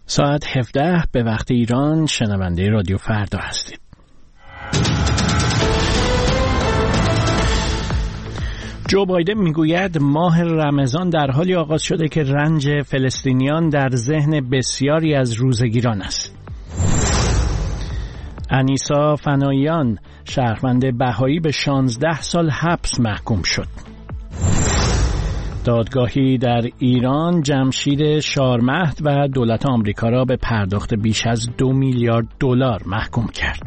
ساعت 17 به وقت ایران شنونده رادیو فردا هستید. جو بایدن میگوید ماه رمضان در حالی آغاز شده که رنج فلسطینیان در ذهن بسیاری از روزگیران است. انیسا فناییان شهروند بهایی به 16 سال حبس محکوم شد. دادگاهی در ایران جمشید شارمهد و دولت آمریکا را به پرداخت بیش از 2 میلیارد دلار محکوم کرد.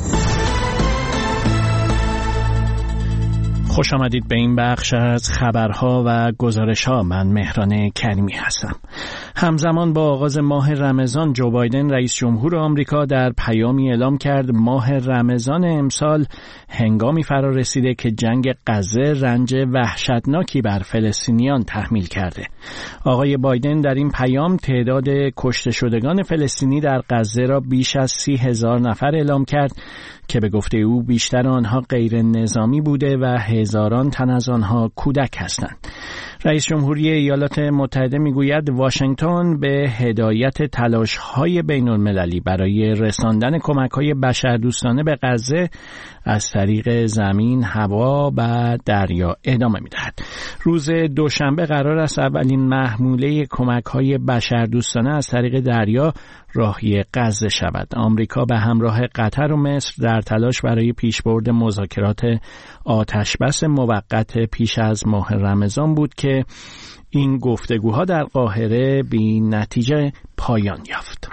خوش آمدید به این بخش از خبرها و گزارشها. من مهران کریمی هستم. همزمان با آغاز ماه رمضان جو بایدن رئیس جمهور آمریکا در پیامی اعلام کرد ماه رمضان امسال هنگامی فرا رسیده که جنگ غزه رنج وحشتناکی بر فلسطینیان تحمیل کرده. آقای بایدن در این پیام تعداد کشته شدگان فلسطینی در غزه را بیش از 30,000 نفر اعلام کرد که به گفته او بیشتر آنها غیر نظامی بوده و هزاران تن از آنها کودک هستند. رئیس جمهوری ایالات متحده میگوید واشنگتن به هدایت تلاش‌های بین‌المللی برای رساندن کمک‌های بشردوستانه به غزه از طریق زمین، هوا و دریا ادامه می‌دهد. روز دوشنبه قرار است اولین محموله کمک‌های بشردوستانه از طریق دریا راهی غزه شود. آمریکا به همراه قطر و مصر در تلاش برای پیشبرد مذاکرات آتشبس موقت پیش از ماه رمضان بود که این گفتگوها در قاهره بی نتیجه پایان یافت.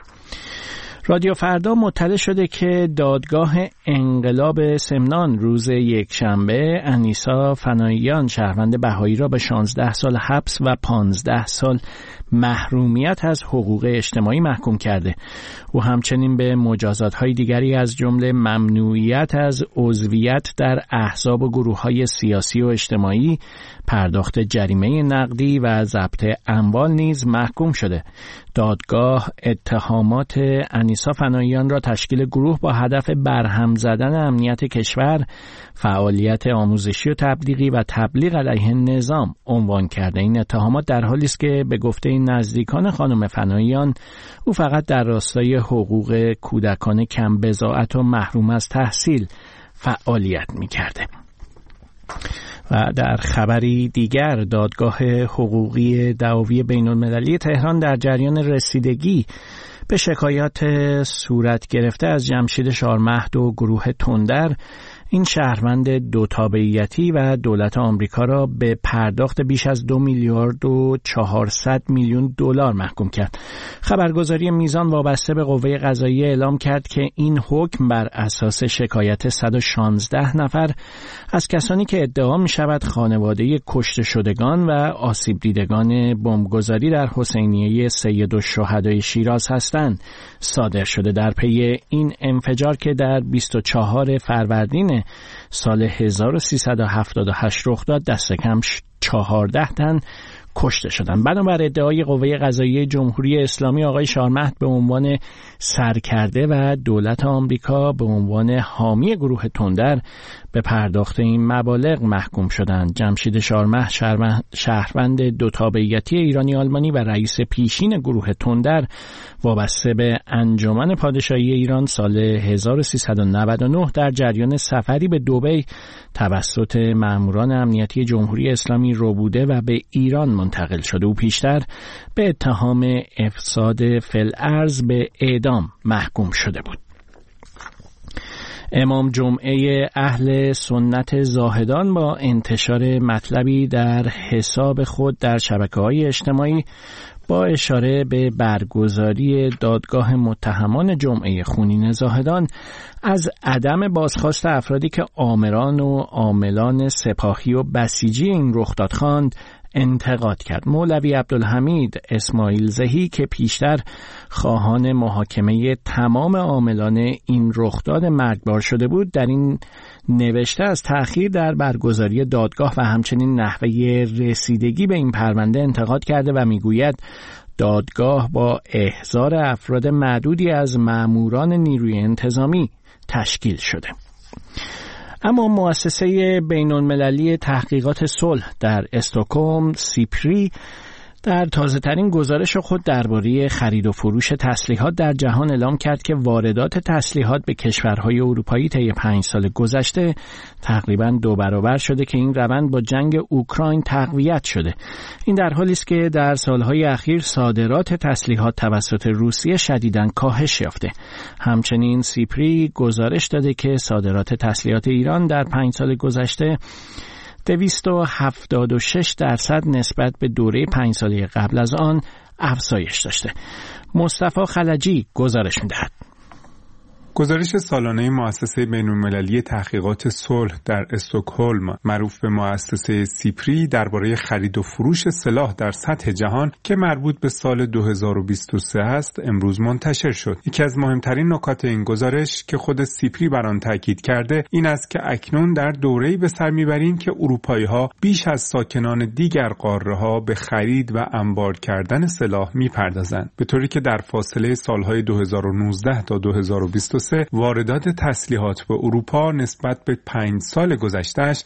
رادیو فردا مطلع شده که دادگاه انقلاب سمنان روز یکشنبه انیسا فناییان شهروند بهایی را به 16 سال حبس و 15 سال محرومیت از حقوق اجتماعی محکوم کرده. او همچنین به مجازات‌های دیگری از جمله ممنوعیت از عضویت در احزاب و گروه‌های سیاسی و اجتماعی، پرداخت جریمه نقدی و ضبط اموال نیز محکوم شده. دادگاه اتهامات انیسا فناییان را تشکیل گروه با هدف برهم زدن امنیت کشور، فعالیت آموزشی و تبلیغی و تبلیغ علیه نظام عنوان کرده. این اتهامات در حالی است که به گفته نزدیکان خانم فناییان او فقط در راستای حقوق کودکان کم بضاعت و محروم از تحصیل فعالیت می‌کرده. و در خبری دیگر دادگاه حقوقی دعاوی بین‌المللی تهران در جریان رسیدگی به شکایات صورت گرفته از جمشید شارمهد و گروه تندر، این شهروند دو تابعیتی و دولت آمریکا را به پرداخت بیش از 2 میلیارد و 400 میلیون دلار محکوم کرد. خبرگزاری میزان وابسته به قوه قضاییه اعلام کرد که این حکم بر اساس شکایت 116 نفر از کسانی که ادعا می شود خانواده کشته شدگان و آسیب دیدگان بمبگذاری در حسینیه سیدالشهداء شیراز هستند صادر شده. در پی این انفجار که در 24 فروردین سال 1378 رخ داد، دست کم 14 تن کشته شدند. بنابر ادعای قوه قضاییه جمهوری اسلامی، آقای شارمهد به عنوان سرکرده و دولت آمریکا به عنوان حامی گروه تندر به پرداخت این مبالغ محکوم شدند. جمشید شارمهد شهروند دو تابعیتی ایرانی آلمانی و رئیس پیشین گروه تندر وابسته به انجمن پادشاهی ایران سال 1399 در جریان سفری به دبی توسط ماموران امنیتی جمهوری اسلامی ربوده و به ایران منتقل شده. او پیشتر به اتهام افساد فی‌الارض به اعدام محکوم شده بود. امام جمعه اهل سنت زاهدان با انتشار مطلبی در حساب خود در شبکه‌های اجتماعی با اشاره به برگزاری دادگاه متهمان جمعه خونین زاهدان از عدم بازخواست افرادی که آمران و عاملان سپاهی و بسیجی این رخداد خواند انتقاد کرد. مولوی عبدالحمید اسماعیل زهی که پیشتر خواهان محاکمه تمام عاملان این رخداد مرگبار شده بود، در این نوشته از تأخیر در برگزاری دادگاه و همچنین نحوه رسیدگی به این پرونده انتقاد کرده و میگوید دادگاه با احضار افراد معدودی از ماموران نیروی انتظامی تشکیل شده. اما مؤسسه بین‌المللی تحقیقات صلح در استکهلم سیپری در تازه‌ترین گزارش خود درباره خرید و فروش تسلیحات در جهان اعلام کرد که واردات تسلیحات به کشورهای اروپایی طی 5 سال گذشته تقریباً 2 برابر شده که این روند با جنگ اوکراین تقویت شده. این در حالی است که در سالهای اخیر صادرات تسلیحات توسط روسیه شدیداً کاهش یافته. همچنین سیپری گزارش داده که صادرات تسلیحات ایران در 5 سال گذشته 276% نسبت به دوره 5 ساله قبل از آن افزایش داشته. مصطفی خلجی گزارش می‌دهد. گزارش سالانه مؤسسه بین‌المللی تحقیقات صلح در استکهلم معروف به مؤسسه سیپری درباره خرید و فروش سلاح در سطح جهان که مربوط به سال 2023 است امروز منتشر شد. یکی از مهمترین نکات این گزارش که خود سیپری بر آن تاکید کرده این است که اکنون در دوره‌ای به سر می‌بریم که اروپایی‌ها بیش از ساکنان دیگر قاره‌ها به خرید و انبار کردن سلاح می‌پردازند، به طوری که در فاصله سال‌های 2019 تا 2023 واردات تسلیحات به اروپا نسبت به 5 سال گذشته‌اش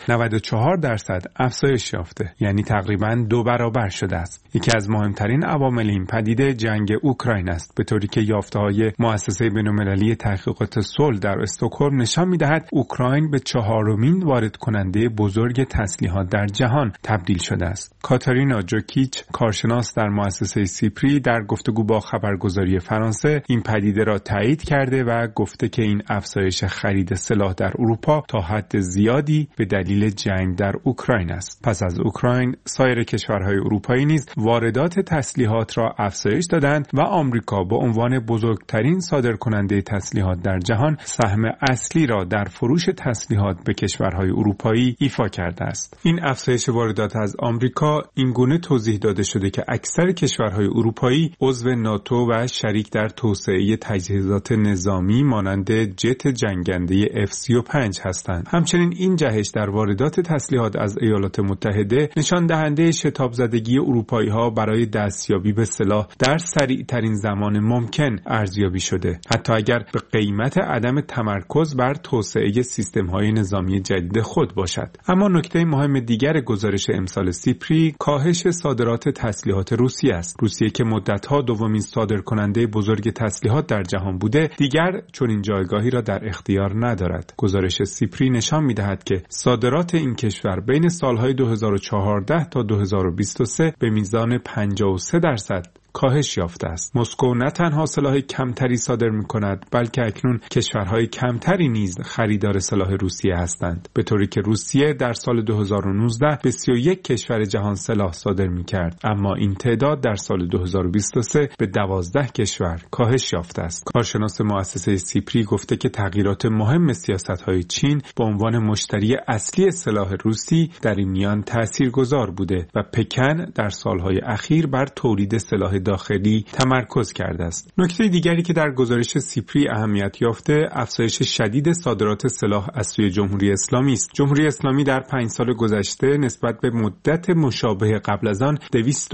94% افزایش یافته، یعنی تقریباً 2 برابر شده است. یکی از مهمترین عوامل این پدیده جنگ اوکراین است، به طوری که یافته‌های مؤسسه بین‌المللی تحقیقات صلح در استکهلم نشان می‌دهد اوکراین به 4مین وارد کننده بزرگ تسلیحات در جهان تبدیل شده است. کاتارینا جوکیچ، کارشناس در مؤسسه سیپری، در گفتگو با خبرگزاری فرانسه این پدیده را تایید کرده و گفته که این افزایش خرید سلاح در اروپا تا حد زیادی به دلیل جنگ در اوکراین است. پس از اوکراین، سایر کشورهای اروپایی نیز واردات تسلیحات را افزایش دادند و آمریکا به عنوان بزرگترین صادرکننده تسلیحات در جهان سهم اصلی را در فروش تسلیحات به کشورهای اروپایی ایفا کرده است. این افزایش واردات از آمریکا اینگونه توضیح داده شده که اکثر کشورهای اروپایی عضو ناتو و شریک در توسعه تجهیزات نظامی مانند جت جنگنده F-35 هستند. همچنین این جهش در واردات تسلیحات از ایالات متحده نشان دهنده شتاب زدگی اروپایی‌ها برای دستیابی به سلاح در سریع ترین زمان ممکن ارزیابی شده، حتی اگر به قیمت عدم تمرکز بر توسعه سیستم‌های نظامی جدید خود باشد. اما نکته مهم دیگر گزارش امسال سیپری کاهش صادرات تسلیحات روسیه است. روسیه که مدت‌ها دومین صادرکننده بزرگ تسلیحات در جهان بوده، دیگر چون این جایگاهی را در اختیار ندارد. گزارش سیپری نشان می‌دهد که صادرات این کشور بین سالهای 2014 تا 2023 به میزان 53% کاهش یافته است. مسکو نه تنها سلاح کمتری صادر می‌کند، بلکه اکنون کشورهای کمتری نیز خریدار سلاح روسیه هستند، به طوری که روسیه در سال 2019 به 31 کشور جهان سلاح صادر می‌کرد، اما این تعداد در سال 2023 به 12 کشور کاهش یافته است. کارشناس مؤسسه سیپری گفته که تغییرات مهم سیاست‌های چین به عنوان مشتری اصلی سلاح روسی در این میان تاثیرگذار بوده و پکن در سال‌های اخیر بر تولید سلاح داخلی تمرکز کرده است. نکته دیگری که در گزارش سیپری اهمیت یافته افزایش شدید صادرات سلاح از سوی جمهوری اسلامی است. جمهوری اسلامی در 5 سال گذشته نسبت به مدت مشابه قبل از آن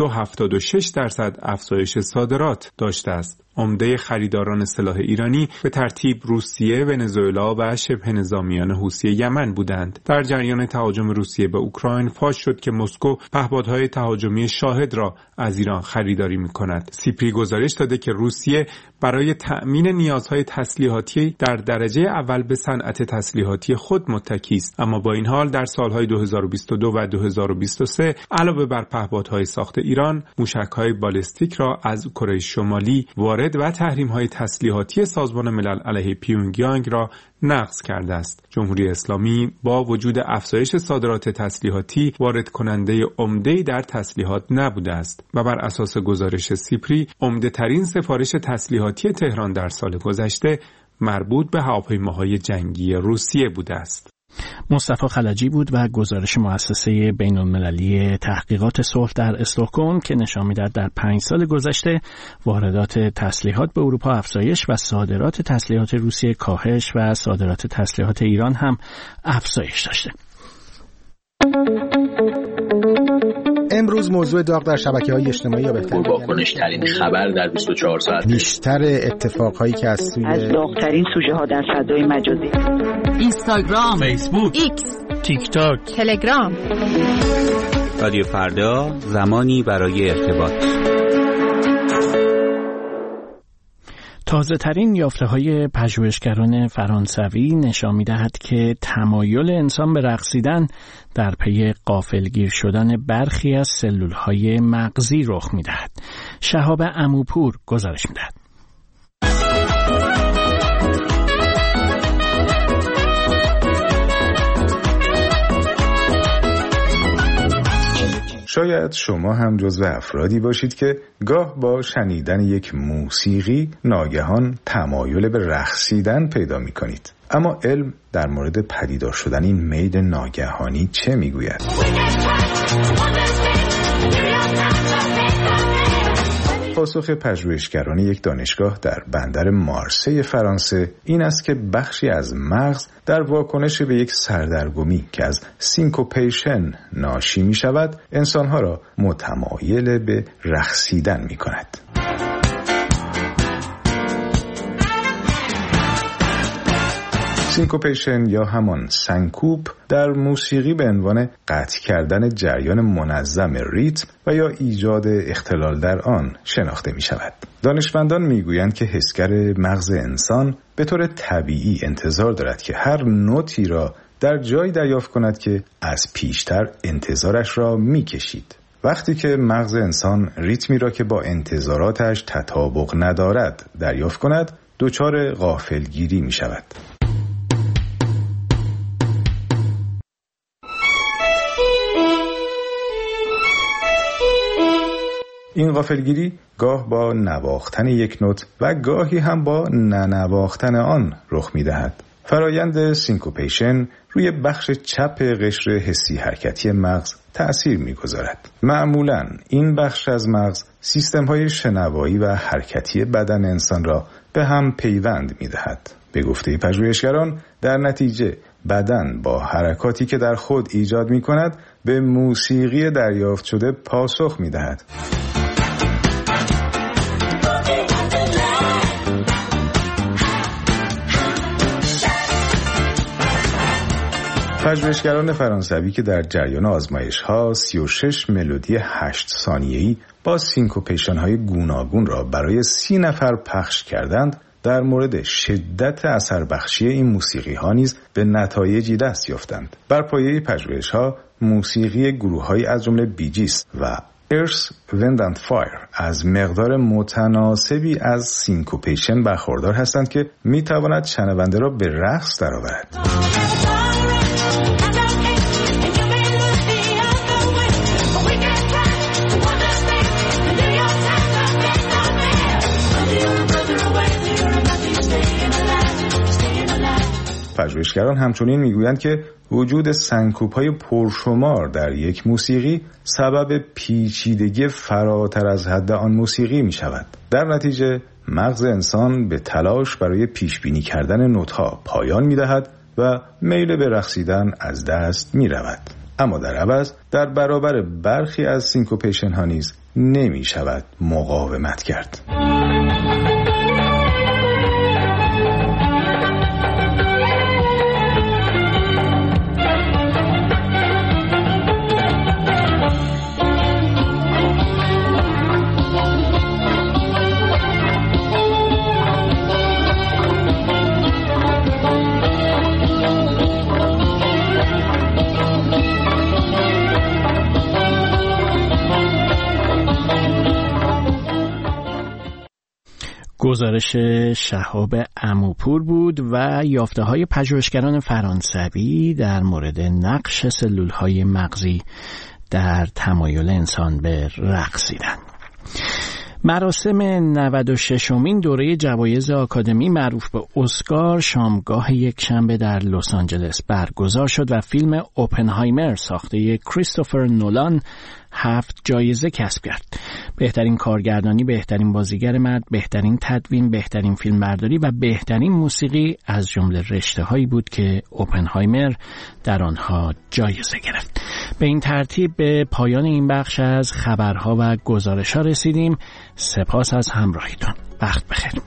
276% افزایش صادرات داشته است. عمده خریداران سلاح ایرانی به ترتیب روسیه، ونزوئلا و شبه نظامیان حوثی یمن بودند. در جریان تهاجم روسیه به اوکراین فاش شد که مسکو پهپادهای تهاجمی شاهد را از ایران خریداری می‌کند. سیپری گزارش داده که روسیه برای تأمین نیازهای تسلیحاتی در درجه اول به صنعت تسلیحاتی خود متکی است، اما با این حال در سالهای 2022 و 2023 علاوه بر پهپادهای ساخت ایران، موشک‌های بالستیک را از کره شمالی وارد و تحریم‌های تسلیحاتی سازمان ملل علیه پیونگیانگ را نقض کرده است. جمهوری اسلامی با وجود افزایش صادرات تسلیحاتی وارد کننده عمده‌ای در تسلیحات نبوده است و بر اساس گزارش سیپری عمده ترین سفارش تسلیحاتی تهران در سال گذشته مربوط به هواپیماهای جنگی روسیه بوده است. مصطفی خلجی بود و گزارش مؤسسه بین‌المللی تحقیقات صلح در استکهلم که نشان می‌دهد در 5 سال گذشته واردات تسلیحات به اروپا افزایش و صادرات تسلیحات روسیه کاهش و صادرات تسلیحات ایران هم افزایش داشته. امروز موضوع داغ در شبکه‌های اجتماعی یا بهتر واکنش‌ترین خبر در 24 ساعت، بیشتر اتفاقهایی که از داغ‌ترین سوژه‌ها در فضای مجازی، اینستاگرام، فیسبوک، ایکس، تیک تاک، تلگرام رادیو فردا، زمانی برای ارتباط. تازه ترین یافته های پژوهشگران فرانسوی نشان می‌دهد که تمایل انسان به رقصیدن در پی غافلگیر شدن برخی از سلول‌های مغزی رخ می‌دهد. شهاب عموپور گزارش می‌دهد. شاید شما هم جزو افرادی باشید که گاه با شنیدن یک موسیقی ناگهان تمایل به رقصیدن پیدا می کنید. اما علم در مورد پدیدار شدن این میل ناگهانی چه می گوید؟ پاسخ پژوهشگران یک دانشگاه در بندر مارسی فرانسه این است که بخشی از مغز در واکنش به یک سردرگمی که از سینکوپیشن ناشی می شود انسانها را متمایل به رقصیدن می کند. سینکوپیشن یا همان سنکوپ در موسیقی به عنوان قطع کردن جریان منظم ریتم و یا ایجاد اختلال در آن شناخته می شود. دانشمندان می گویند که حسگر مغز انسان به طور طبیعی انتظار دارد که هر نوتی را در جایی دریافت کند که از پیشتر انتظارش را می کشید. وقتی که مغز انسان ریتمی را که با انتظاراتش تطابق ندارد دریافت کند دچار غافلگیری می شود. این غافلگیری گاه با نواختن یک نوت و گاهی هم با ننواختن آن رخ می‌دهد. فرایند سینکوپیشن روی بخش چپ قشر حسی حرکتی مغز تأثیر می‌گذارد. معمولاً این بخش از مغز سیستم‌های شنوایی و حرکتی بدن انسان را به هم پیوند می‌دهد. به گفته پژوهشگران در نتیجه بدن با حرکاتی که در خود ایجاد می‌کند به موسیقی دریافت شده پاسخ می‌دهد. پژوهشگران فرانسوی که در جریان آزمایش‌ها 36 ملودی 8 ثانیه‌ای با سینکوپیشن‌های گوناگون را برای 30 نفر پخش کردند، در مورد شدت اثر بخشی این موسیقی‌ها نیز به نتایجی دست یافتند. بر پایه پژوهش‌ها موسیقی گروه‌هایی از جمله بیجیس و Earth, Wind and Fire از مقدار متناسبی از سینکوپیشن برخوردار هستند که می‌تواند شنونده را به رقص درآورد. پژوهشگران همچنین میگویند که وجود سنکوپ‌های پرشمار در یک موسیقی سبب پیچیدگی فراتر از حد آن موسیقی می شود. در نتیجه مغز انسان به تلاش برای پیشبینی کردن نوت‌ها پایان می دهد و میل به رقصیدن از دست می رود. اما در عوض در برابر برخی از سینکوپیشن ها نیز نمی شود مقاومت کرد. گزارش شهاب عموپور بود و یافته‌های پژوهشگران فرانسوی در مورد نقش سلول‌های مغزی در تمایل انسان به رقصیدن. مراسم 96مین دوره جوایز آکادمی معروف به اسکار شامگاه یکشنبه در لس آنجلس برگزار شد و فیلم اوپنهایمر ساخته کریستوفر نولان 7 جایزه کسب کرد. بهترین کارگردانی، بهترین بازیگر مرد، بهترین تدوین، بهترین فیلمبرداری و بهترین موسیقی از جمله رشته‌هایی بود که اوپنهایمر در آنها جایزه گرفت. به این ترتیب به پایان این بخش از خبرها و گزارش‌ها رسیدیم. سپاس از همراهیتون. وقت بخیر.